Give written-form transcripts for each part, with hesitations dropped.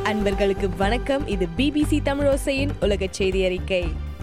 அன்பர்களுக்கு வணக்கம். இது BBC தமிழோசையின் உலகச் செய்தி அறிக்கை.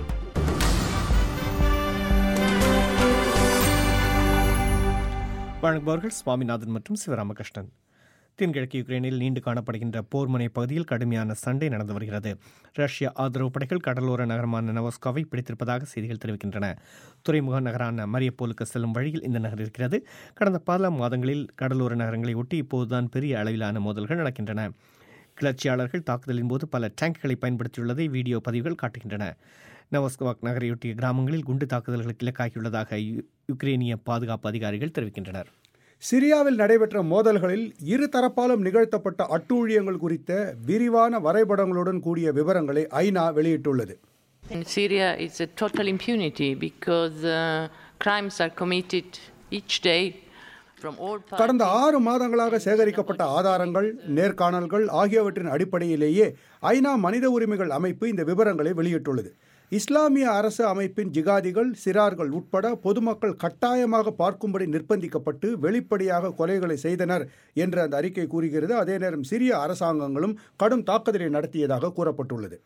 வழங்குபவர்கள் சுவாமிநாதன் மற்றும் சிவராமகிருஷ்ணன். தென்கிழக்கு யுக்ரைனில் நீண்டு காணப்படுகின்ற போர்முனை பகுதியில் கடுமையான சண்டை நடந்து வருகிறது. ரஷ்ய ஆதரவு படைகள் கடலோர நகரமான நவோஸ்காவை பிடித்திருப்பதாக செய்திகள் தெரிவிக்கின்றன. துறைமுக நகரான மரியப்போலுக்கு செல்லும் வழியில் இந்த நகர் இருக்கிறது. கடந்த பல மாதங்களில் கடலோர நகரங்களை ஒட்டி இப்போதுதான் பெரிய அளவிலான மோதல்கள் நடக்கின்றன. கிளர்ச்சியாளர்கள் தாக்குதலின் போது பல டேங்குகளை பயன்படுத்தியுள்ளதை வீடியோ பதிவுகள் காட்டுகின்றன. நவோஸ்காக் நகரையொட்டிய கிராமங்களில் குண்டு தாக்குதல்களுக்கு இலக்காகியுள்ளதாக யுக்ரேனிய பாதுகாப்பு அதிகாரிகள் தெரிவிக்கின்றனர். சிரியாவில் நடைபெற்ற மோதல்களில் இரு தரப்பாலும் நிகழ்த்தப்பட்ட அட்டூழியங்கள் குறித்த விரிவான வரைபடங்களுடன் கூடிய விவரங்களை ஐநா வெளியிட்டுள்ளது. In Syria it's a total impunity because crimes are committed each day from all parties. கடந்த 6 மாதங்களாக சேகரிக்கப்பட்ட ஆதாரங்கள், நேர்காணல்கள் ஆகியவற்றின் அடிப்படையிலேயே ஐநா மனித உரிமைகள் அமைப்பு இந்த விவரங்களை வெளியிட்டுள்ளது. இஸ்லாமிய அரசு அமைப்பின் ஜிகாதிகள், சிறார்கள் உட்பட பொதுமக்கள் கட்டாயமாக பார்க்கும்படி நிர்பந்திக்கப்பட்டு வெளிப்படையாக கொலைகளை செய்தனர் என்று அந்த அறிக்கை கூறுகிறது. அதே நேரம் சிரிய அரசாங்கங்களும் கடும் தாக்குதலை நடத்தியதாக கூறப்பட்டுள்ளது.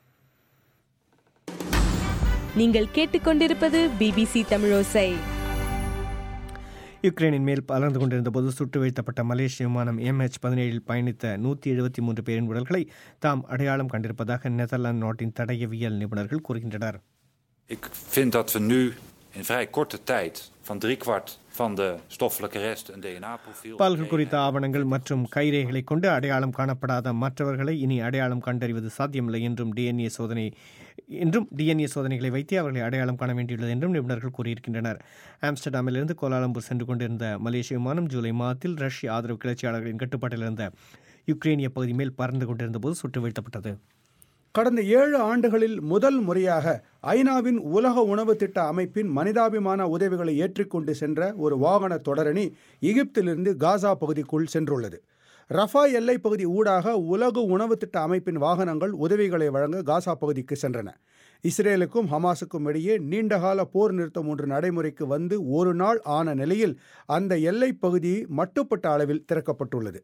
நீங்கள் கேட்டுக்கொண்டிருப்பது BBC தமிழோசை. யுக்ரைனின் மேல் பலர்ந்து கொண்டிருந்த போது சுட்டு வீழ்த்தப்பட்ட மலேசிய விமானம் MH17 பயணித்த 173 பேரின் உடல்களை தாம் அடையாளம் கண்டிருப்பதாக நெதர்லாந்து நாட்டின் தடயவியல் நிபுணர்கள் கூறுகின்றனர். Ik vind dat we nu in vrij korte tijd van 3/4 van de stoffelijke rest een DNA-profiel. பால்கள் குறித்த ஆவணங்கள் மற்றும் கைரேகைகளை கொண்டு அடையாளம் காணப்படாத மற்றவர்களை இனி அடையாளம் கண்டறிவது சாத்தியமில்லை என்றும் டிஎன்ஏ சோதனைகளை வைத்து அவர்களை அடையாளம் காண வேண்டியுள்ளது என்றும் நிபுணர்கள் கூறியிருக்கின்றனர். ஆம்ஸ்டர்டாமிலிருந்து கோலாலம்பூர் சென்று கொண்டிருந்த மலேசிய விமானம் ஜூலை மாதத்தில் ரஷ்ய ஆதரவு கிளர்ச்சியாளர்களின் கட்டுப்பாட்டில் இருந்த யுக்ரேனிய பகுதி மேல் பறந்து கொண்டிருந்த போது சுட்டு வீழ்த்தப்பட்டது. கடந்த 7 ஆண்டுகளில் முதல் முறையாக ஐநாவின் உலக உணவு திட்ட அமைப்பின் மனிதாபிமான உதவிகளை ஏற்றிக்கொண்டு சென்ற ஒரு வாகன தொடரணி எகிப்திலிருந்து காசா பகுதிக்குள் சென்றுள்ளது. ரஃபா எல்லை பகுதி ஊடாக உலக உணவு திட்ட அமைப்பின் வாகனங்கள் உதவிகளை வழங்க காசா பகுதிக்கு சென்றன. இஸ்ரேலுக்கும் ஹமாஸுக்கும் இடையே நீண்டகால போர் நிறுத்தம் ஒன்று நடைமுறைக்கு வந்து ஒரு நாள் ஆன நிலையில் அந்த எல்லை பகுதி மட்டுப்பட்ட அளவில் திறக்கப்பட்டுள்ளது.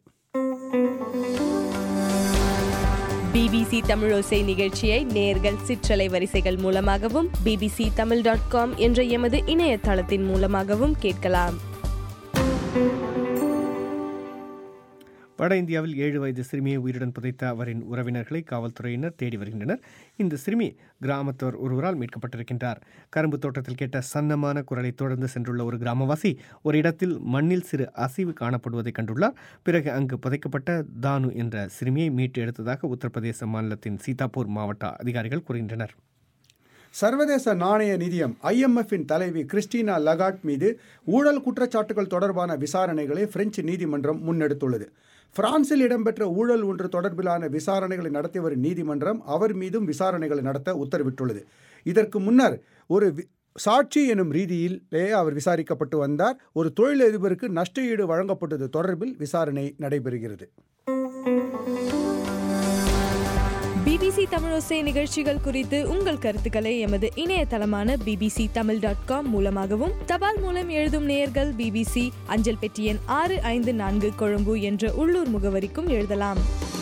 BBC தமிழோசை நிகழ்ச்சியை நேயர்கள் சிற்றலை வரிசைகள் மூலமாகவும் bbctamil.com என்ற எமது இணையதளத்தின் மூலமாகவும் கேட்கலாம். வட இந்தியாவில் 7 வயது சிறுமியை உயிருடன் புதைத்த அவரின் உறவினர்களை காவல்துறையினர் தேடி வருகின்றனர். இந்த சிறுமி கிராமத்தவர் ஒருவரால் மீட்கப்பட்டிருக்கின்றார். கரும்பு தோட்டத்தில் கேட்ட சன்னமான குரலை தொடர்ந்து சென்றுள்ள ஒரு கிராமவாசி ஒரு இடத்தில் மண்ணில் சிறு அசைவு காணப்படுவதை கண்டுள்ளார். பிறகு அங்கு புதைக்கப்பட்ட தானு என்ற சிறுமியை மீட்டு எடுத்ததாக உத்தரப்பிரதேச மாநிலத்தின் சீதாப்பூர் மாவட்ட அதிகாரிகள் கூறுகின்றனர். சர்வதேச நாணய நிதியம் IMFின் தலைவி கிறிஸ்டினா லகார்ட் மீது ஊழல் குற்றச்சாட்டுகள் தொடர்பான விசாரணைகளை பிரெஞ்சு நீதிமன்றம் முன்னெடுத்துள்ளது. பிரான்சில் இடம்பெற்ற ஊழல் ஒன்று தொடர்பிலான விசாரணைகளை நடத்தி வரும் நீதிமன்றம் அவர் மீதும் விசாரணைகளை நடத்த உத்தரவிட்டுள்ளது. இதற்கு முன்னர் ஒரு சாட்சி எனும் ரீதியிலே அவர் விசாரிக்கப்பட்டு வந்தார். ஒரு தொழிலதிபருக்கு நஷ்டஈடு வழங்கப்பட்டது தொடர்பில் விசாரணை நடைபெறுகிறது. BBC தமிழோசை நிகழ்ச்சிகள் குறித்து உங்கள் கருத்துக்களை எமது இணையதளமான bbctamil.com மூலமாகவும் தபால் மூலம் எழுதும் நேயர்கள் BBC அஞ்சல் பெட்டி எண் 654 கொழும்பு என்ற உள்ளூர் முகவரிக்கும் எழுதலாம்.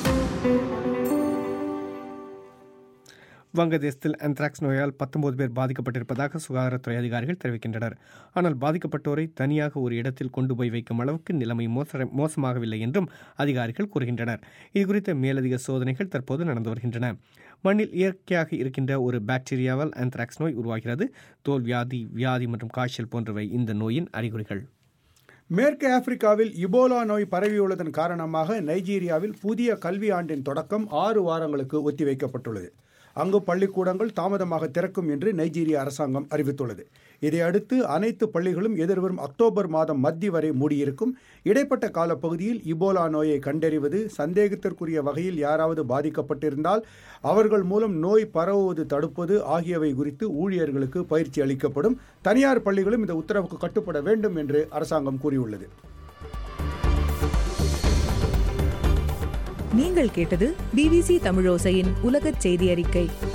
வங்கதேசத்தில் ஆந்த்ராக்ஸ் நோயால் 19 பேர் பாதிக்கப்பட்டிருப்பதாக சுகாதாரத்துறை அதிகாரிகள் தெரிவிக்கின்றனர். ஆனால் பாதிக்கப்பட்டோரை தனியாக ஒரு இடத்தில் கொண்டு போய் வைக்கும் அளவுக்கு நிலைமை மோசமாகவில்லை என்றும் அதிகாரிகள் கூறுகின்றனர். இதுகுறித்த மேலதிக சோதனைகள் தற்போது நடந்து வருகின்றன. மண்ணில் இயற்கையாக இருக்கின்ற ஒரு பாக்டீரியாவால் ஆந்த்ராக்ஸ் நோய் உருவாகிறது. தோல் வியாதி மற்றும் காய்ச்சல் போன்றவை இந்த நோயின் அறிகுறிகள். மேற்கு ஆப்பிரிக்காவில் இபோலா நோய் பரவியுள்ளதன் காரணமாக நைஜீரியாவில் புதிய கல்வி ஆண்டின் தொடக்கம் 6 வாரங்களுக்கு ஒத்திவைக்கப்பட்டுள்ளது. அங்கு பள்ளிக்கூடங்கள் தாமதமாக திறக்கும் என்று நைஜீரிய அரசாங்கம் அறிவித்துள்ளது. இதையடுத்து அனைத்து பள்ளிகளும் எதிர்வரும் அக்டோபர் மாதம் மத்திய வரை மூடியிருக்கும். இடைப்பட்ட காலப்பகுதியில் இபோலா நோயை கண்டறிவது, சந்தேகத்திற்குரிய வகையில் யாராவது பாதிக்கப்பட்டிருந்தால் அவர்கள் மூலம் நோய் பரவுவது தடுப்பது ஆகியவை குறித்து ஊழியர்களுக்கு பயிற்சி அளிக்கப்படும். தனியார் பள்ளிகளும் இந்த உத்தரவுக்கு கட்டுப்பட வேண்டும் என்று அரசாங்கம் கூறியுள்ளது. நீங்கள் கேட்டது BBC தமிழோசையின் உலகச் செய்தி அறிக்கை.